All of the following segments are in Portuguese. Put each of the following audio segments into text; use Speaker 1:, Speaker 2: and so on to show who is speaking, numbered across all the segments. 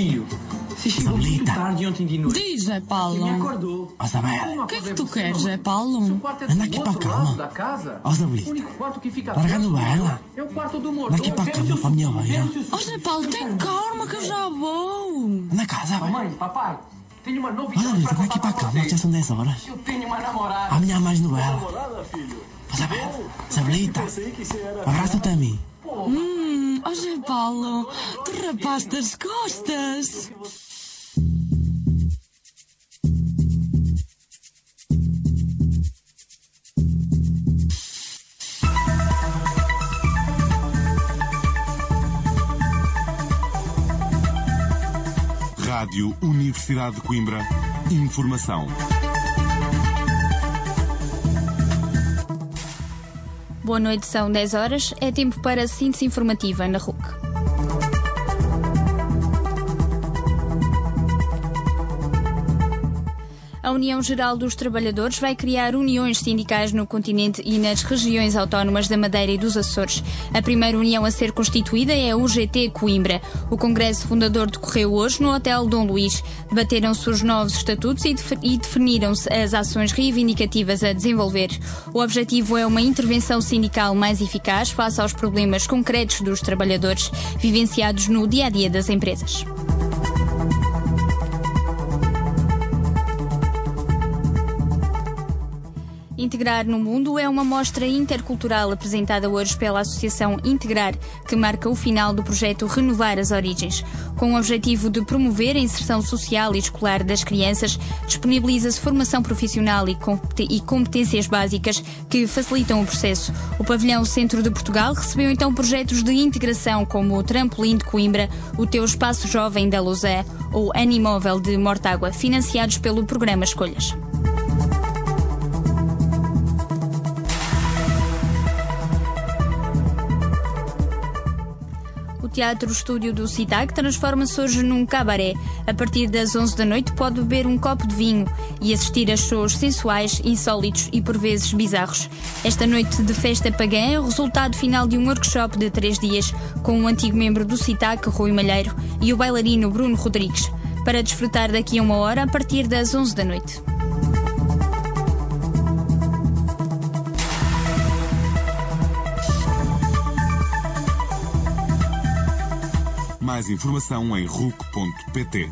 Speaker 1: Filho, se chegou muito tarde ontem de noite.
Speaker 2: Diz, Zé Paulo.
Speaker 1: Me acordou.
Speaker 3: Ó, Isabel.
Speaker 2: O que é que tu queres, Zé Paulo?
Speaker 3: Anda aqui para cá. Ó, Isabelita. Larga a novela.
Speaker 1: É o quarto do morto.
Speaker 3: Anda aqui para cá, para a minha beira.
Speaker 2: Ó, Zé Paulo, tem calma que eu já vou.
Speaker 3: Anda cá, Isabel.
Speaker 1: Mãe, papai, tenho uma
Speaker 3: Ó,
Speaker 1: novidade
Speaker 3: Isabelita,
Speaker 1: para
Speaker 3: anda aqui
Speaker 1: contar
Speaker 3: para cá.
Speaker 1: para
Speaker 3: Já
Speaker 1: vocês.
Speaker 3: são 10 horas.
Speaker 1: Eu tenho uma namorada.
Speaker 3: Amanhã há mais novela. Ó, Isabel. Isabelita. Abraça-te a mim.
Speaker 2: Ó, Zé Paulo, tu rapaz das costas.
Speaker 4: Rádio Universidade de Coimbra. Informação.
Speaker 5: Boa noite, são 10 horas. É tempo para a síntese informativa na RUC. A União Geral dos Trabalhadores vai criar uniões sindicais no continente e nas regiões autónomas da Madeira e dos Açores. A primeira união a ser constituída é a UGT Coimbra. O congresso fundador decorreu hoje no Hotel Dom Luís. Debateram-se os novos estatutos e definiram-se as ações reivindicativas a desenvolver. O objetivo é uma intervenção sindical mais eficaz face aos problemas concretos dos trabalhadores, vivenciados no dia-a-dia das empresas. Integrar no Mundo é uma mostra intercultural apresentada hoje pela Associação Integrar, que marca o final do projeto Renovar as Origens. Com o objetivo de promover a inserção social e escolar das crianças, disponibiliza-se formação profissional e competências básicas que facilitam o processo. O pavilhão Centro de Portugal recebeu então projetos de integração como o Trampolim de Coimbra, o Teu Espaço Jovem da Lousã ou Animóvel de Mortágua, financiados pelo programa Escolhas. O Teatro Estúdio do CITAC transforma-se hoje num cabaré. A partir das 11 da noite pode beber um copo de vinho e assistir a shows sensuais, insólitos e por vezes bizarros. Esta noite de festa pagã é o resultado final de um workshop de 3 dias com o antigo membro do CITAC, Rui Malheiro, e o bailarino Bruno Rodrigues, para desfrutar daqui a 1 hora a partir das 11 da noite.
Speaker 4: Mais informação em ruc.pt.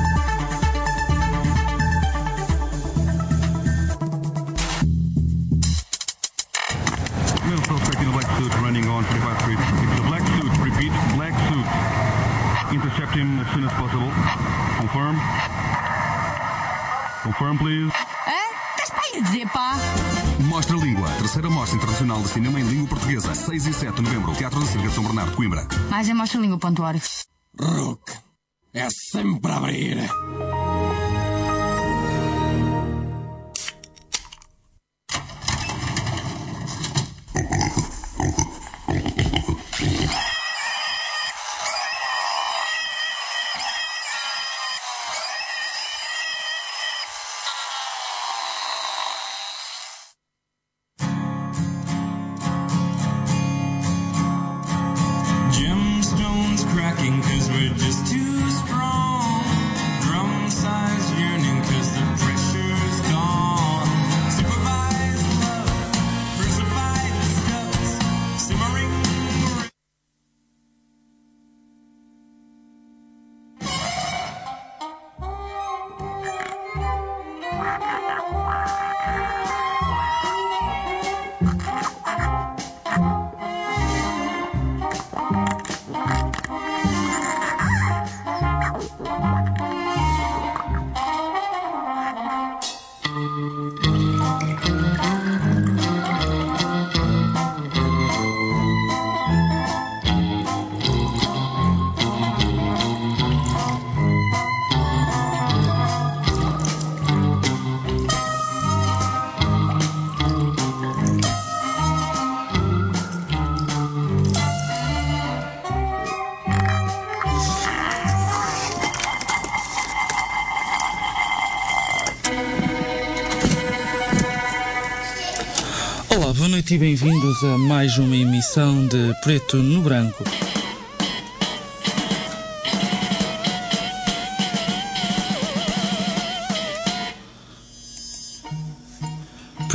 Speaker 6: Male suspect in a black suit running on 25th Street. It's a black suit. Repeat, black suit. Intercept him as soon as possible. Confirm. Confirm, please.
Speaker 2: Estás para aí a dizer, pá?
Speaker 7: Mostra Língua, terceira Mostra Internacional de Cinema em Língua Portuguesa, 6 e 7 de novembro, Teatro da Circa de São Bernardo, Coimbra.
Speaker 2: Mais é mostralíngua.org.
Speaker 3: RUC. É sempre a abrir.
Speaker 8: Gemstones cracking 'cause we're just too strong. Drum size yearning 'cause the pressure's gone. Supervised love, crucified disgust, simmering.
Speaker 9: Olá, boa noite e bem-vindos a mais uma emissão de Preto no Branco.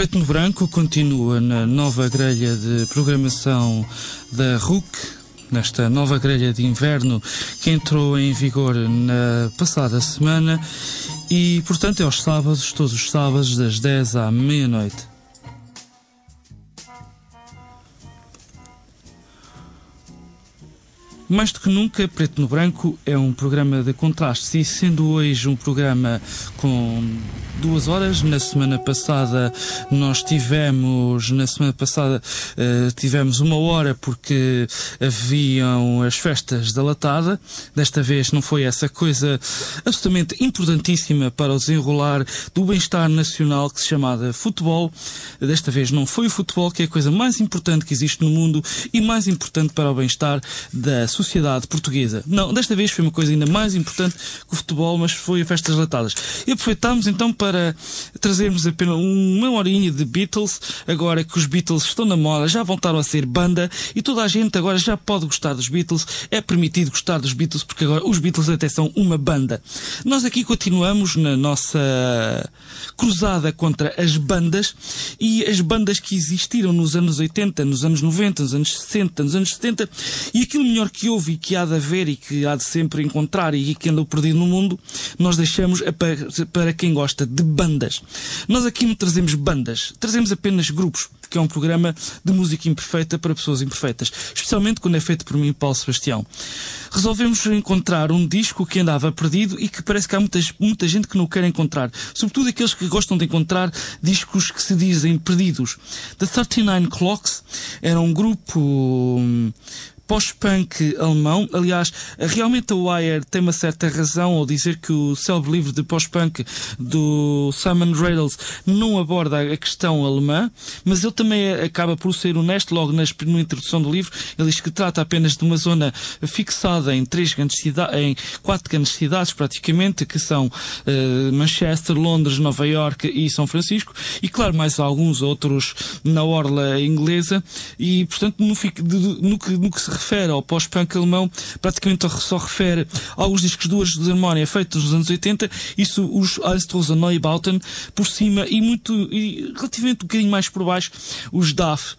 Speaker 9: Preto no Branco continua na nova grelha de programação da RUC, nesta nova grelha de inverno que entrou em vigor na passada semana e, portanto, é aos sábados, todos os sábados, das 10 à meia-noite. Mais do que nunca, Preto no Branco é um programa de contrastes e, sendo hoje um programa com 2 horas, na semana passada tivemos 1 hora porque haviam as festas da Latada. Desta vez não foi essa coisa absolutamente importantíssima para o desenrolar do bem-estar nacional que se chama futebol. Desta vez não foi o futebol, que é a coisa mais importante que existe no mundo e mais importante para o bem-estar da sociedade portuguesa. Não, desta vez foi uma coisa ainda mais importante que o futebol, mas foi a festas latadas. E aproveitámos então para trazermos apenas uma horinha de Beatles, agora que os Beatles estão na moda, já voltaram a ser banda e toda a gente agora já pode gostar dos Beatles, é permitido gostar dos Beatles porque agora os Beatles até são uma banda. Nós aqui continuamos na nossa cruzada contra as bandas e as bandas que existiram nos anos 80, nos anos 90, nos anos 60, nos anos 70 e aquilo melhor que houve e que há de haver e que há de sempre encontrar e que anda perdido no mundo, nós deixamos para quem gosta de bandas. Nós aqui não trazemos bandas, trazemos apenas grupos, porque é um programa de música imperfeita para pessoas imperfeitas, especialmente quando é feito por mim, Paulo Sebastião. Resolvemos encontrar um disco que andava perdido e que parece que há muita gente que não o quer encontrar, sobretudo aqueles que gostam de encontrar discos que se dizem perdidos. The 39 Clocks era um grupo pós-punk alemão. Aliás, realmente a Wire tem uma certa razão ao dizer que o célebre livro de pós-punk do Simon Rattle não aborda a questão alemã, mas ele também acaba por ser honesto logo na introdução do livro. Ele diz que trata apenas de uma zona fixada em 4 grandes cidades, praticamente, que são Manchester, Londres, Nova Iorque e São Francisco, e claro, mais alguns outros na orla inglesa, e portanto no que se refere ao pós-punk alemão, praticamente só refere alguns discos do Anjos da Harmonia feitos nos anos 80, isso os Einstrosa Neubauten por cima e relativamente um bocadinho mais por baixo os DAF,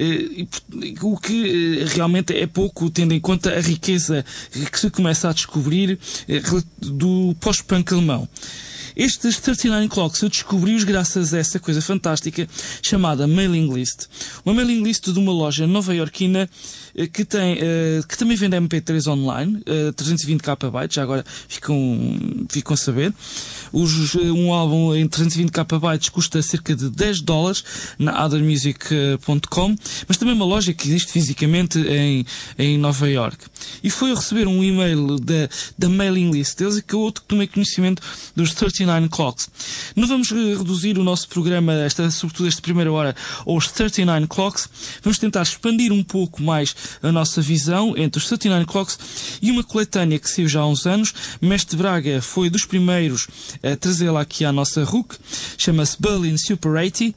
Speaker 9: o que realmente é pouco, tendo em conta a riqueza que se começa a descobrir do pós-punk alemão. Estes 39 Clocks eu descobri-os graças a essa coisa fantástica chamada mailing list. Uma mailing list de uma loja nova-iorquina que também vende MP3 online, 320 KB, já agora ficam a saber. Um álbum em 320 KB custa cerca de $10 na othermusic.com, mas também uma loja que existe fisicamente em Nova Iorque. E foi a receber um e-mail da mailing list deles e que eu tomei conhecimento dos 39 Clocks. Não vamos reduzir o nosso programa, sobretudo esta primeira hora, aos 39 Clocks. Vamos tentar expandir um pouco mais a nossa visão entre os 39 Clocks e uma coletânea que saiu já há uns anos. Mestre Braga foi dos primeiros a trazê-la aqui à nossa RUC, chama-se Berlin Super 80,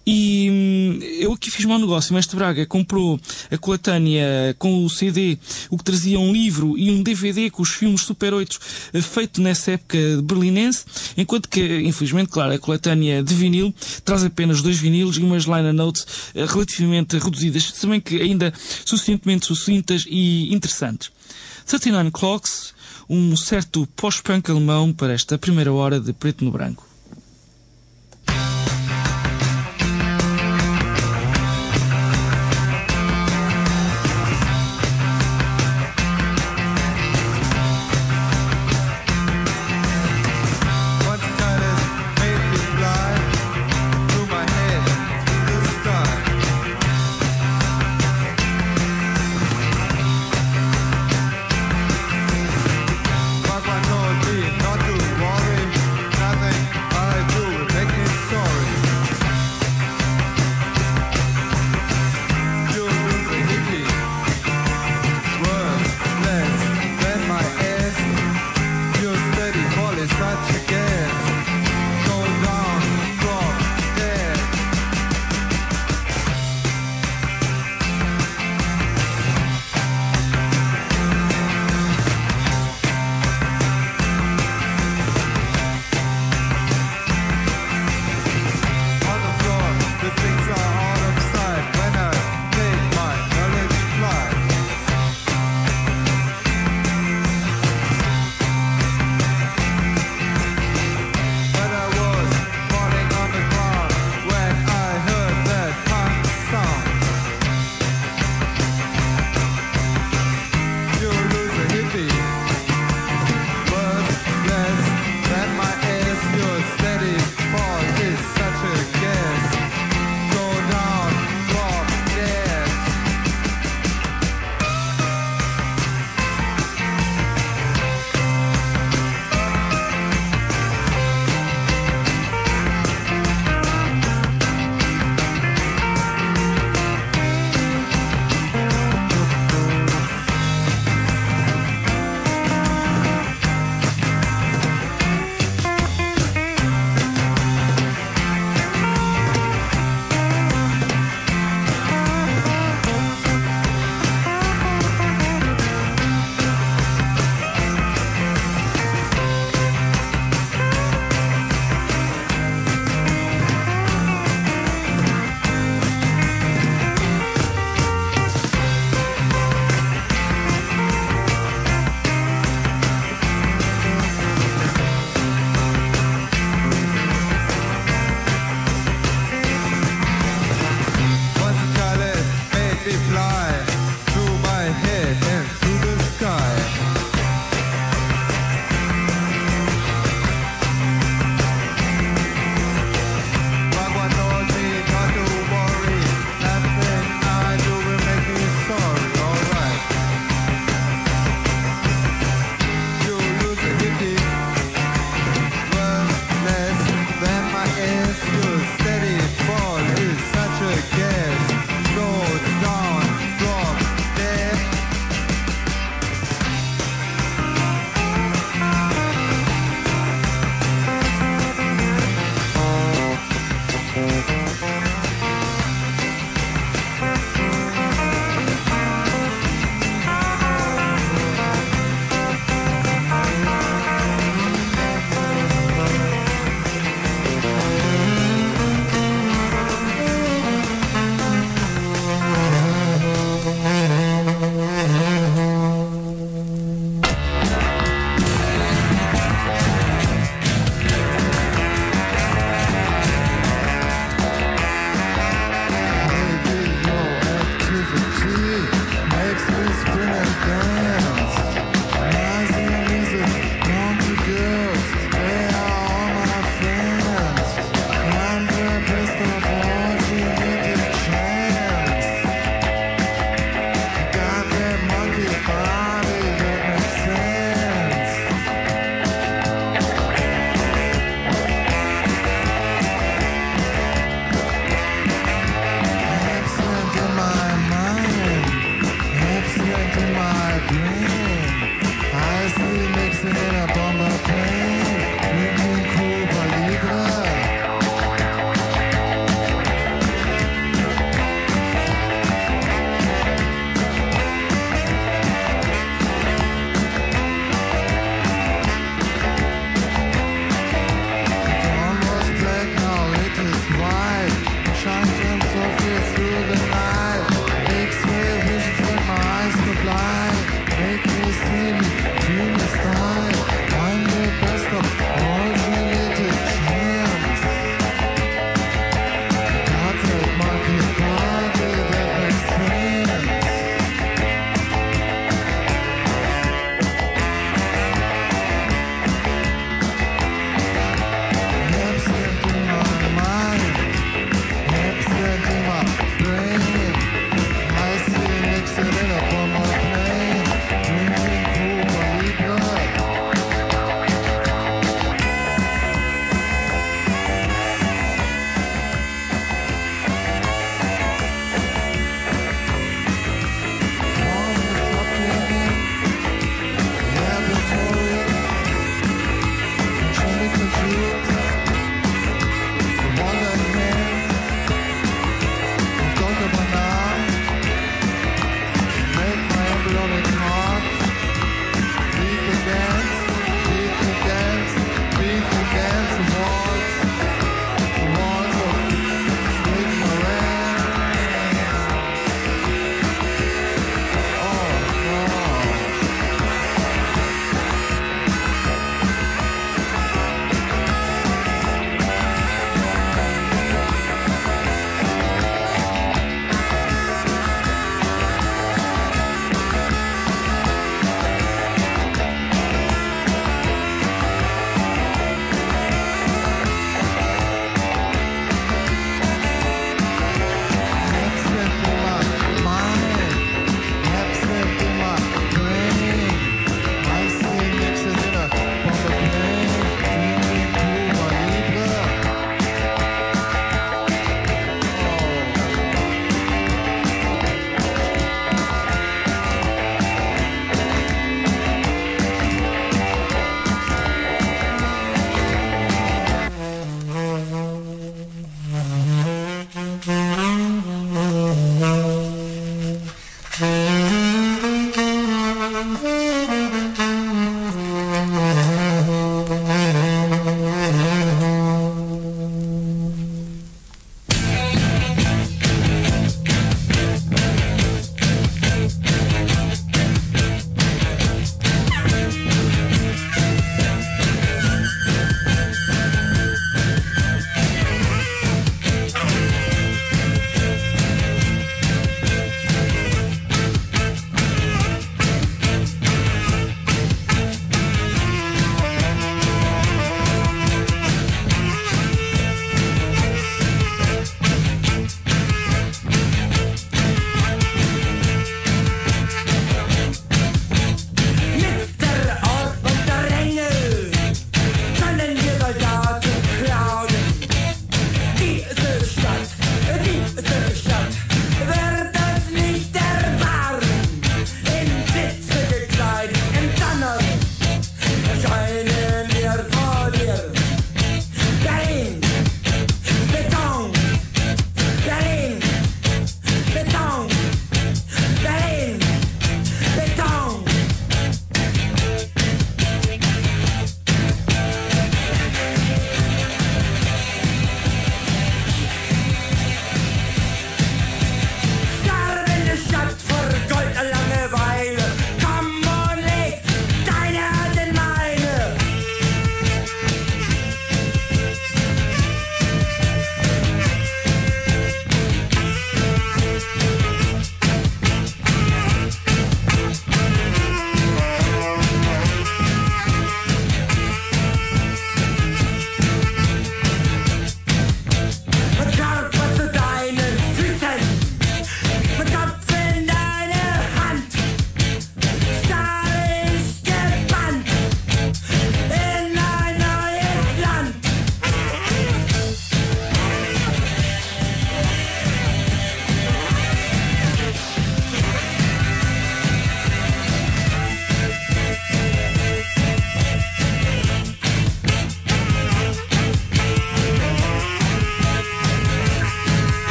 Speaker 9: e eu aqui fiz mau negócio. Mestre Braga comprou a coletânea com o CD, o que trazia um livro e um DVD com os filmes Super 8 feito nessa época berlinense, enquanto que, infelizmente, claro, a coletânea de vinil traz apenas 2 vinilos e umas liner notes relativamente reduzidas, se bem que ainda suficientemente sucintas e interessantes. 39 Clocks, um certo pós-punk alemão para esta primeira hora de Preto no Branco.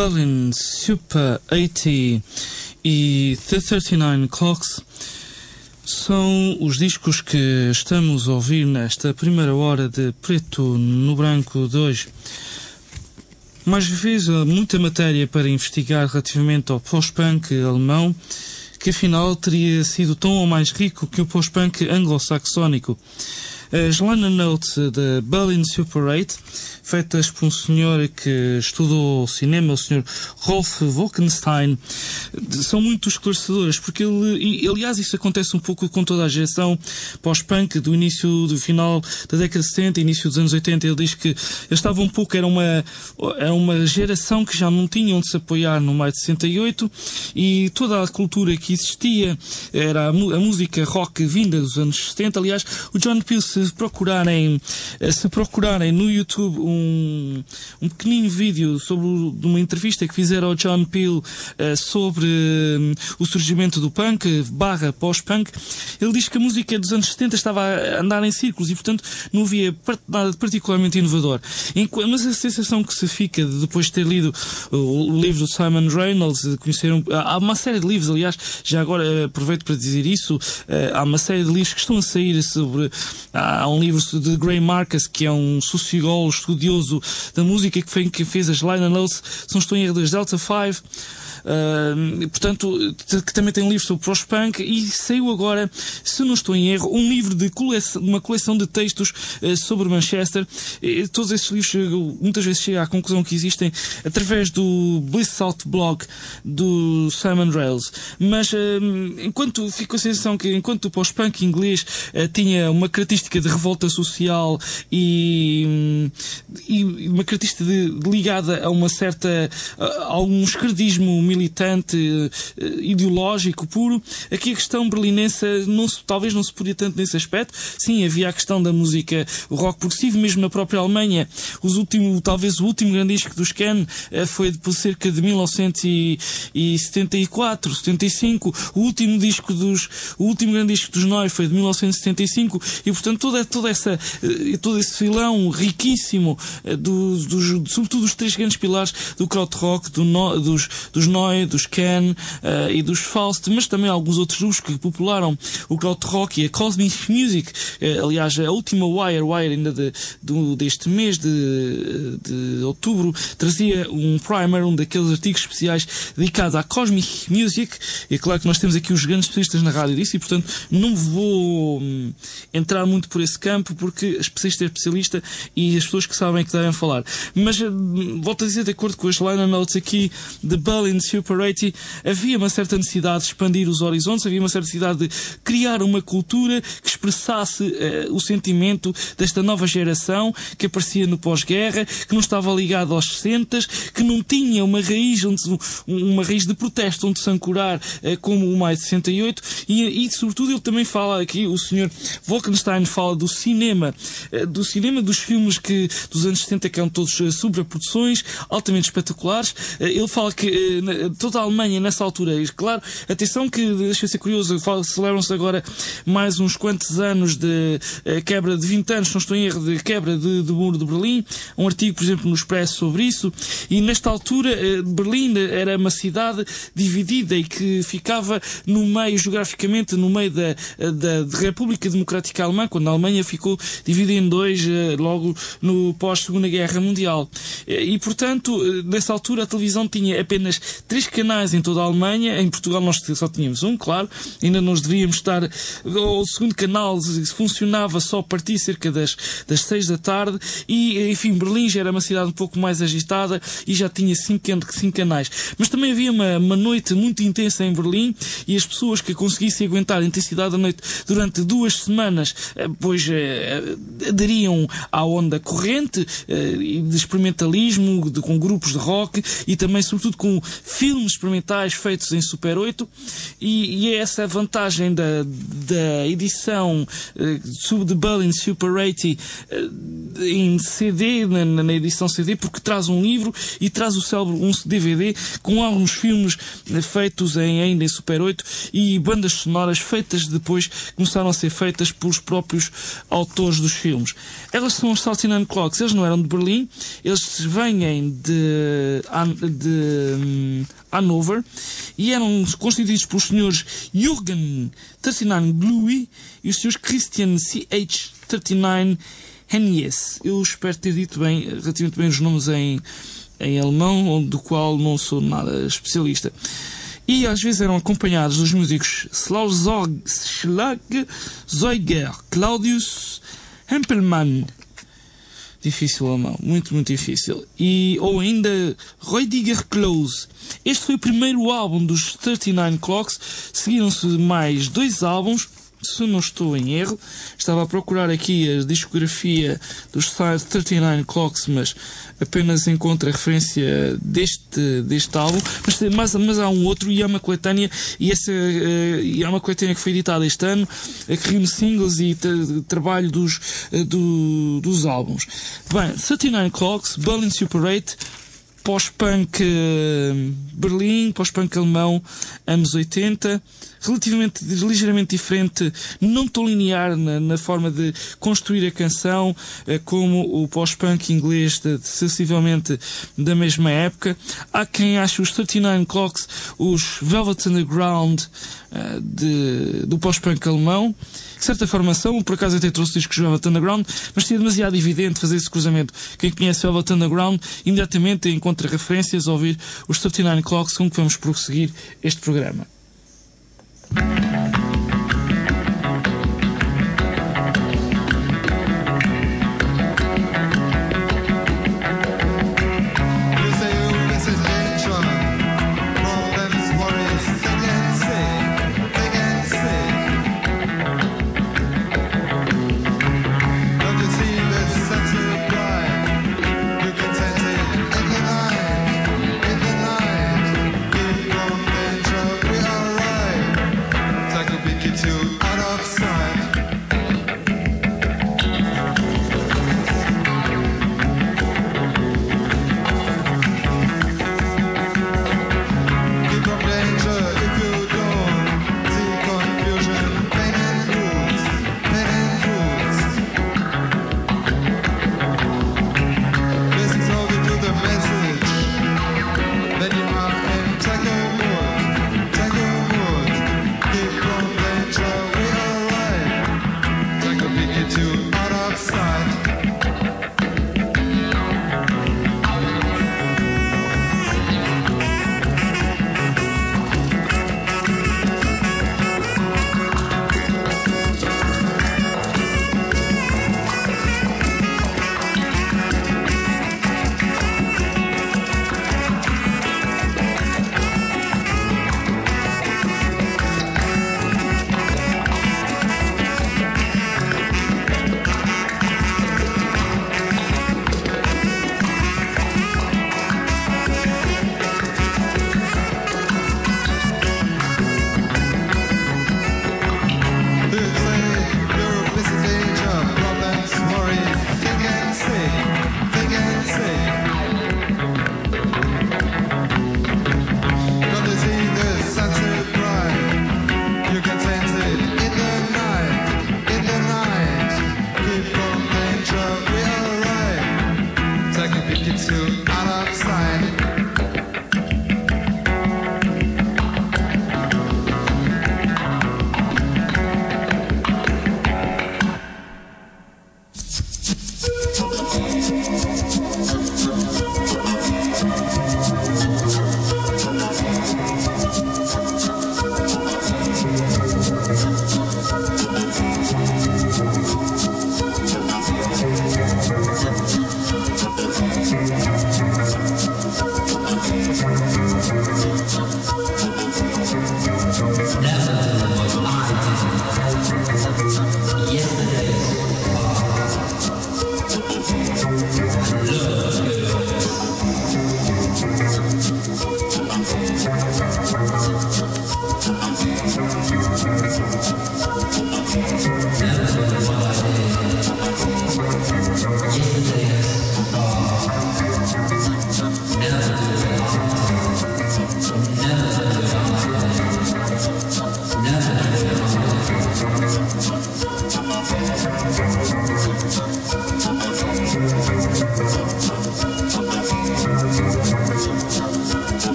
Speaker 9: Berlin Super 80 e The 39 Clocks são os discos que estamos a ouvir nesta primeira hora de Preto no Branco de hoje. Mais vezes, muita matéria para investigar relativamente ao post-punk alemão, que afinal teria sido tão ou mais rico que o post-punk anglo-saxónico. As liner notes da Berlin Super 8, feitas por um senhor que estudou cinema, o senhor Rolf Wolkenstein, são muito esclarecedoras, porque aliás, isso acontece um pouco com toda a geração pós-punk do final da década de 70, início dos anos 80. Ele diz que ele estava um pouco, era uma geração que já não tinha onde se apoiar no maio de 68, e toda a cultura que existia era a música rock vinda dos anos 70. Aliás, o John Peel, se procurarem no YouTube um pequenino vídeo de uma entrevista que fizeram ao John Peel sobre o surgimento do punk / pós-punk, ele diz que a música dos anos 70 estava a andar em círculos e, portanto, não havia nada de particularmente inovador. Mas a sensação que se fica depois de ter lido o livro do Simon Reynolds, de conhecer há uma série de livros, aliás, já agora aproveito para dizer isso, há uma série de livros que estão a sair sobre... Há um livro de Gray Marcus, que é um sociólogo estudioso da música, que fez as liner notes, se não estou em erro, das Delta 5. Portanto, que também tem um livro sobre post-punk, e saiu agora, se não estou em erro, um livro de uma coleção de textos sobre Manchester. Todos esses livros muitas vezes chegam à conclusão que existem através do Bliss Out blog do Simon Reynolds. Mas fico a sensação que enquanto o post-punk inglês tinha uma característica de revolta social e uma característica ligada a um esquerdismo militante, ideológico puro, aqui a questão berlinense talvez não se podia tanto nesse aspecto. Sim, havia a questão da música, o rock progressivo, mesmo na própria Alemanha. Talvez o último grande disco dos Can foi de cerca de 1974, 75. O último grande disco dos Neu foi de 1975, e portanto todo esse filão riquíssimo sobretudo dos três grandes pilares do krautrock, dos Neu, dos Can e dos Faust, mas também alguns outros grupos que popularam o krautrock e a Cosmic Music. Aliás, a última Wire ainda deste mês de outubro trazia um primer, um daqueles artigos especiais dedicados à Cosmic Music. E é claro que nós temos aqui os grandes especialistas na rádio disso, e portanto não vou entrar muito por esse campo, porque especialista é especialista e as pessoas que sabem que devem falar. Mas volto a dizer, de acordo com as liner notes aqui de Berlin Super 80, havia uma certa necessidade de expandir os horizontes, havia uma certa necessidade de criar uma cultura que expressasse o sentimento desta nova geração que aparecia no pós-guerra, que não estava ligada aos 60, que não tinha uma raiz de protesto onde se ancorar, como o maio de 68, e sobretudo ele também fala aqui, o Sr. Wolkenstein fala do cinema, dos filmes dos anos 70, que eram todos sobreproduções altamente espetaculares. Ele fala que toda a Alemanha nessa altura, e claro, atenção que deixa ser curioso, celebram-se agora mais uns quantos anos de quebra de 20 anos, não estou em erro, de quebra do Muro de Berlim. Um artigo, por exemplo, no Expresso sobre isso. E nesta altura Berlim era uma cidade dividida e que ficava geograficamente no meio da República Democrática Alemã, quando a Alemanha ficou dividida em dois logo no pós-Segunda Guerra Mundial. E portanto, nessa altura a televisão tinha apenas 3 canais em toda a Alemanha. Em Portugal nós só tínhamos um, claro, ainda nós deveríamos estar... O segundo canal funcionava só a partir cerca das 6 da tarde, e enfim, Berlim já era uma cidade um pouco mais agitada e já tinha 5 canais. Mas também havia uma noite muito intensa em Berlim, e as pessoas que conseguissem aguentar a intensidade da noite durante 2 semanas, pois aderiam à onda corrente de experimentalismo, com grupos de rock e também, sobretudo, com filmes experimentais feitos em Super 8, e é essa a vantagem da edição de Berlin Super 80 em CD, na edição CD, porque traz um livro e traz o célebre um DVD com alguns filmes feitos ainda em Super 8 e bandas sonoras feitas depois, começaram a ser feitas pelos próprios autores dos filmes. Elas são os 39 Clocks. Eles não eram de Berlim, eles vêm de Hannover e eram constituídos pelos senhores Jürgen 39 Glue e os senhores Christian CH 39 Hennies. Eu espero ter dito bem, relativamente bem os nomes em alemão, do qual não sou nada especialista. E às vezes eram acompanhados dos músicos Schlagzeuger Claudius Hempelmann. Difícil alemão, muito, muito difícil. Ou ainda Rüdiger Klose. Este foi o primeiro álbum dos 39 Clocks. Seguiram-se mais 2 álbuns, se não estou em erro. Estava a procurar aqui a discografia dos 39 Clocks, mas apenas encontro a referência deste álbum. Mas há um outro, e é uma coletânea, e é uma coletânea que foi editada este ano, que reúne singles e trabalho dos álbuns. Bem, 39 Clocks, Berlin Super 8, pós-punk Berlim, pós-punk alemão, anos 80, relativamente, ligeiramente diferente, não tão linear na forma de construir a canção, como o pós-punk inglês, sensivelmente da mesma época. Há quem ache os 39 Clocks os Velvet Underground do pós-punk alemão. De certa forma são, por acaso até trouxe discos de Velvet Underground, mas seria demasiado evidente fazer esse cruzamento. Quem conhece Velvet Underground imediatamente encontra referências a ouvir os 39 Clocks, com que vamos prosseguir este programa.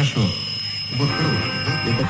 Speaker 10: Хорошо. Вот круто. Это...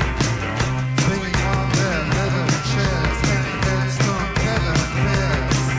Speaker 11: Bringing on their leather chairs and then stone leather fairs.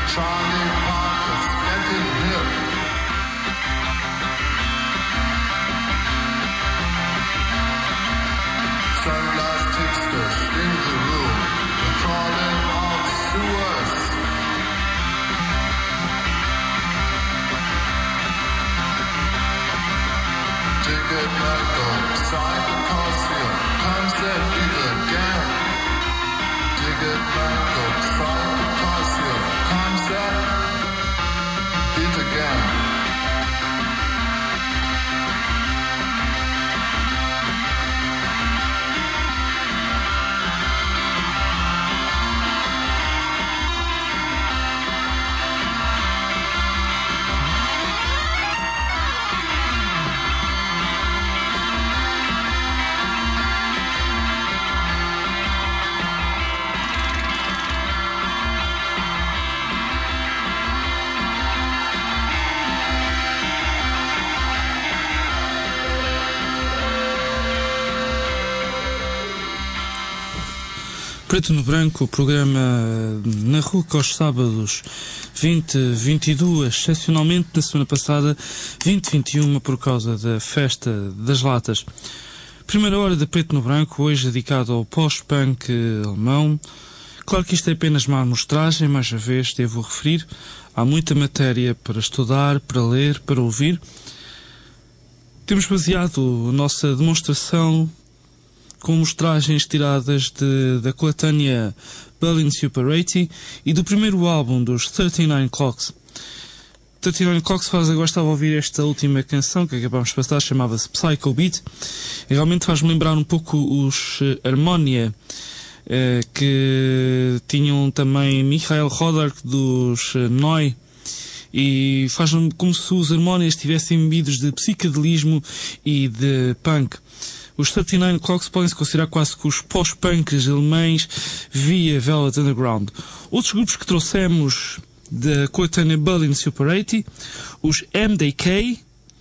Speaker 11: Charlie Parker, Stanton Hill. Sunlight tipsters in the room, the crawling of sewers. Ticketmaster, Psychopausium, comes that beat again. Ticketmaster, Psychopausium, comes that beat again.
Speaker 9: Preto no Branco, o programa na RUC aos sábados 20-22, excepcionalmente na semana passada 20-21 por causa da Festa das Latas. Primeira hora de Preto no Branco, hoje dedicado ao pós-punk alemão. Claro que isto é apenas uma amostragem, mais uma vez devo referir, há muita matéria para estudar, para ler, para ouvir. Temos baseado a nossa demonstração com mostragens tiradas da coletânea Berlin Super 80 e do primeiro álbum dos 39 Clocks. 39 Clocks agora estava a ouvir esta última canção que acabámos de passar, chamava-se Psycho Beat, e realmente faz-me lembrar um pouco os Harmonia, que tinham também Michael Rodar dos Neu, e faz-me como se os Harmonia estivessem imbuídos de psicadelismo e de punk. Os 39 Clocks podem-se considerar quase que os pós-punks alemães via Velvet Underground. Outros grupos que trouxemos da coletânea Berlin Super 80, os MDK,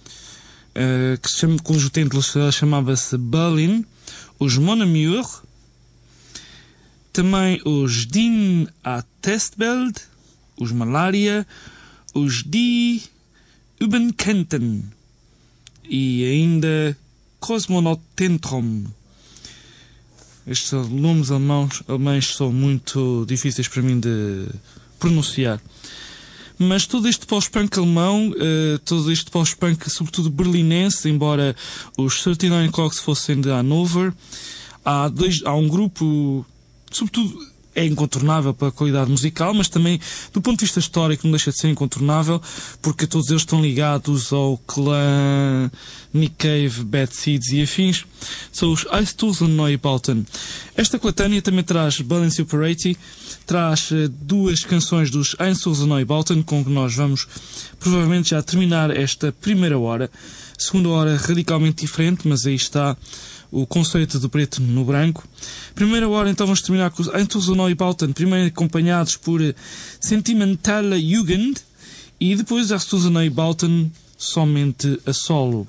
Speaker 9: cujo título chamava-se Berlin, os Mon Amour, também os Din a Testbild, os Malaria, os Die Übenkenten e ainda Cosmonautentrum. Estes nomes alemães são muito difíceis para mim de pronunciar. Mas todo este pós-punk alemão, todo este pós-punk sobretudo berlinense, embora os 39 Clocks fossem de Hannover, há um grupo, sobretudo é incontornável pela qualidade musical, mas também do ponto de vista histórico não deixa de ser incontornável, porque todos eles estão ligados ao clã Nick Cave, Bad Seeds e afins. São os Einstürzen-Neubauten. Esta coletânea também traz Berlin Super 80, traz duas canções dos Einstürzen-Neubauten, com que nós vamos provavelmente já terminar esta primeira hora. Segunda hora radicalmente diferente, mas aí está o conceito do preto no branco. Primeira hora, então, vamos terminar com os Einstürzen-Neubauten, primeiro acompanhados por Sentimentale Jugend e depois Einstürzen-Neubauten somente a solo.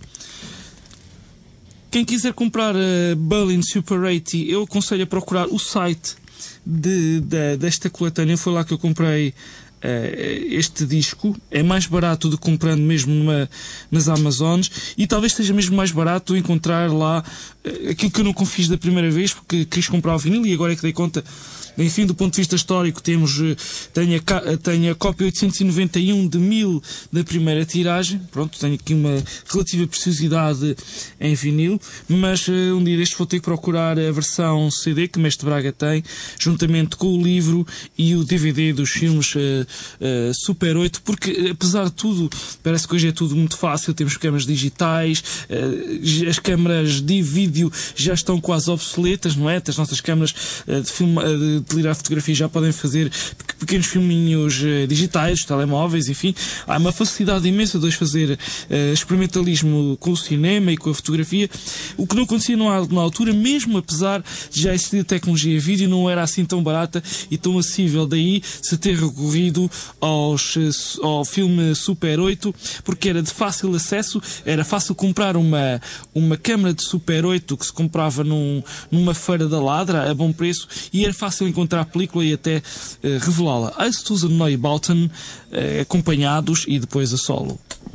Speaker 9: Quem quiser comprar a Berlin Super 80, eu aconselho a procurar o site desta coletânea. Foi lá que eu comprei este disco. É mais barato do que comprando mesmo nas Amazones, e talvez seja mesmo mais barato encontrar lá aquilo que eu não fiz da primeira vez, porque quis comprar o vinil e agora é que dei conta. Enfim, do ponto de vista histórico, tenho a cópia 891 de 1000 da primeira tiragem. Pronto, tenho aqui uma relativa preciosidade em vinil, mas um dia destes vou ter que procurar a versão CD que Mestre Braga tem, juntamente com o livro e o DVD dos filmes Super 8, porque apesar de tudo, parece que hoje é tudo muito fácil. Temos câmaras digitais, as câmaras de vídeo já estão quase obsoletas, não é? As nossas câmaras de tirar fotografia já podem fazer pequenos filminhos digitais, telemóveis, enfim. Há uma facilidade imensa de hoje fazer experimentalismo com o cinema e com a fotografia, o que não acontecia na altura, mesmo apesar de já existir a tecnologia vídeo, não era assim tão barata e tão acessível. Daí se ter recorrido ligado ao filme Super 8, porque era de fácil acesso, era fácil comprar uma câmara de Super 8 que se comprava numa feira da Ladra, a bom preço, e era fácil encontrar a película e até revelá-la. Als Tusen Neubauten, acompanhados e depois a solo.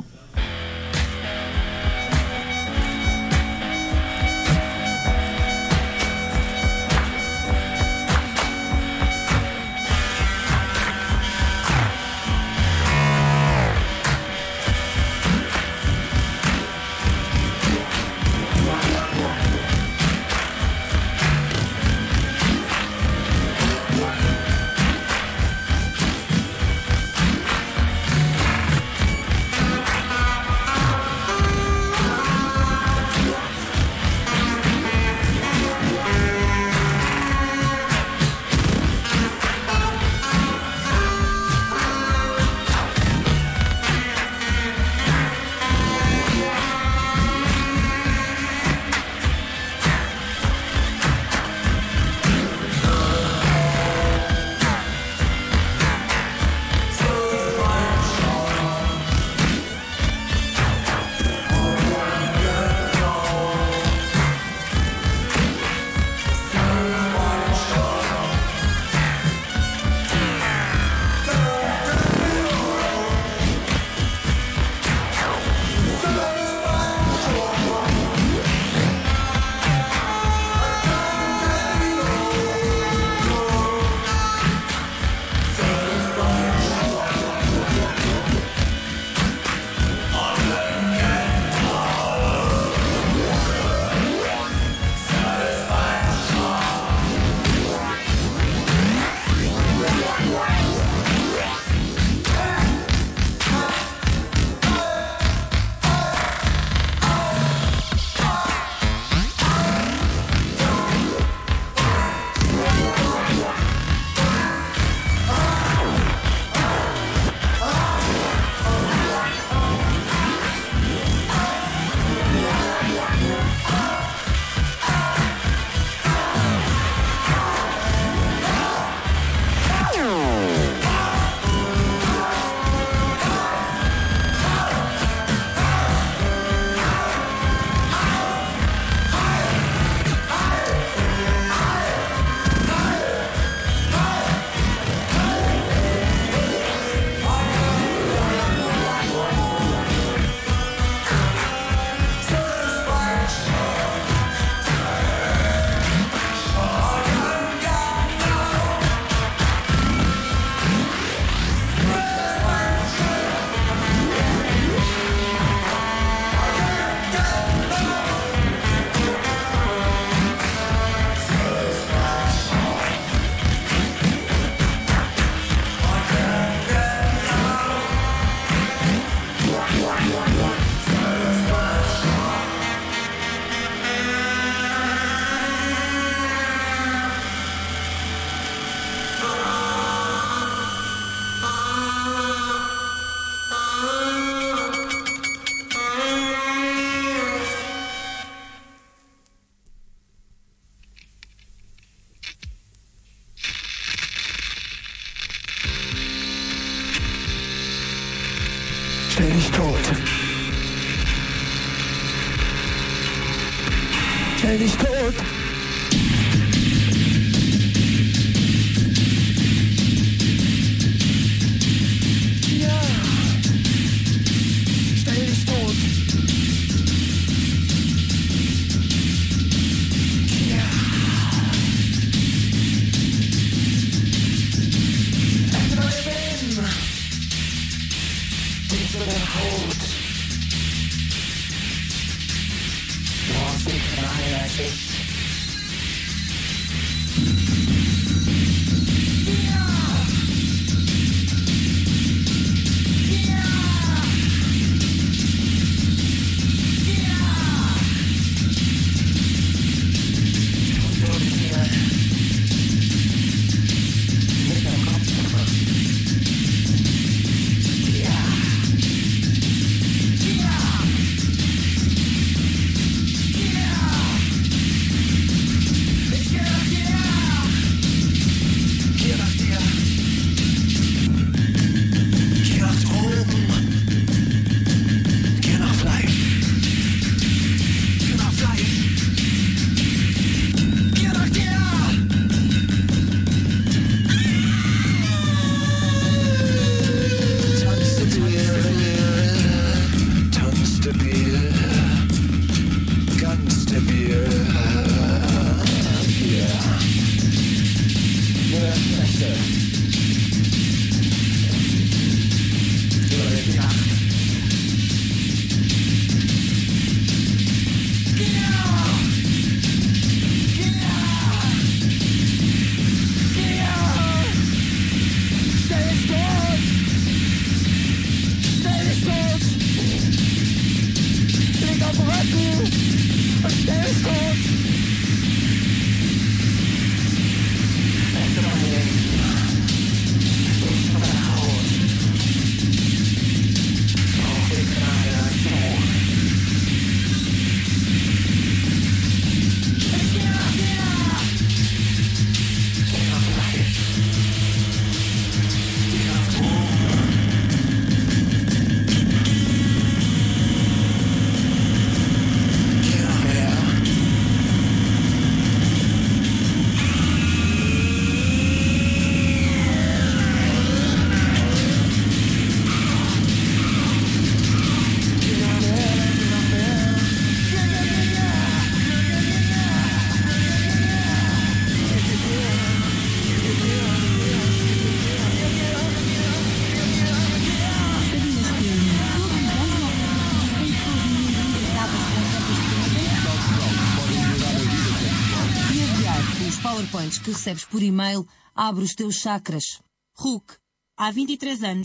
Speaker 12: Stell dich tot. Stell dich tot. Ja. Stell dich tot. Ja. En dan ben diese Haut. Was ich reiner ist.
Speaker 13: PowerPoints que recebes por e-mail abre os teus chakras.
Speaker 2: Hulk, há 23 anos,